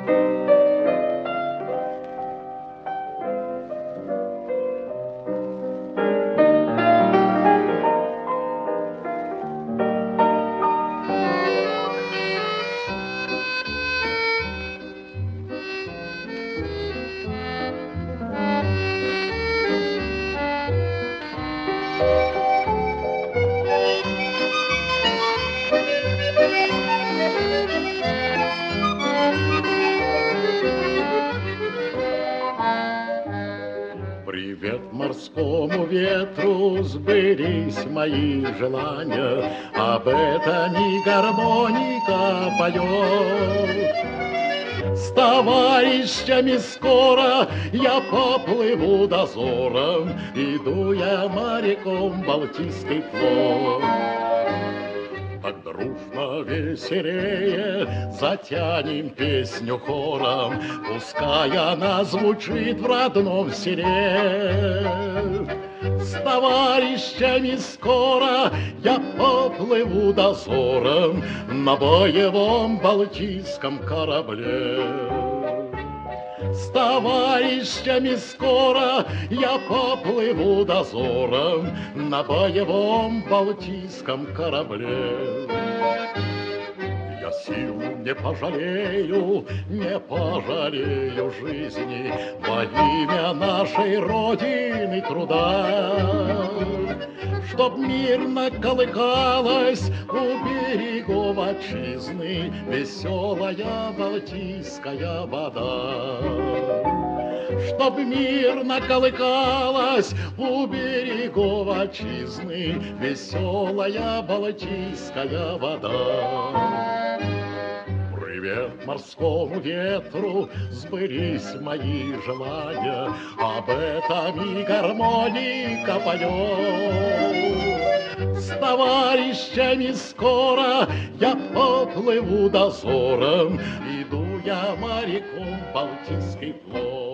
Привет морскому ветру, сбылись мои желания, об этом и гармоника поет. С товарищами скоро я поплыву дозором, иду я моряком в Балтийский флот. Так дружно веселее затянем песню хором, пускай она звучит в родном селе. С товарищами скоро я поплыву дозором на боевом балтийском корабле. С товарищами скоро я поплыву дозором на боевом балтийском корабле. Я сил не пожалею жизни во имя нашей Родины труда, чтоб мирно колыхалась у берегов отчизны веселая балтийская вода. Чтоб мирно колыхалась у берегов отчизны веселая балтийская вода. Привет морскому ветру, сбылись мои желания, об этом и гармоника поет. С товарищами скоро я поплыву дозором, иду я моряком в Балтийский флот.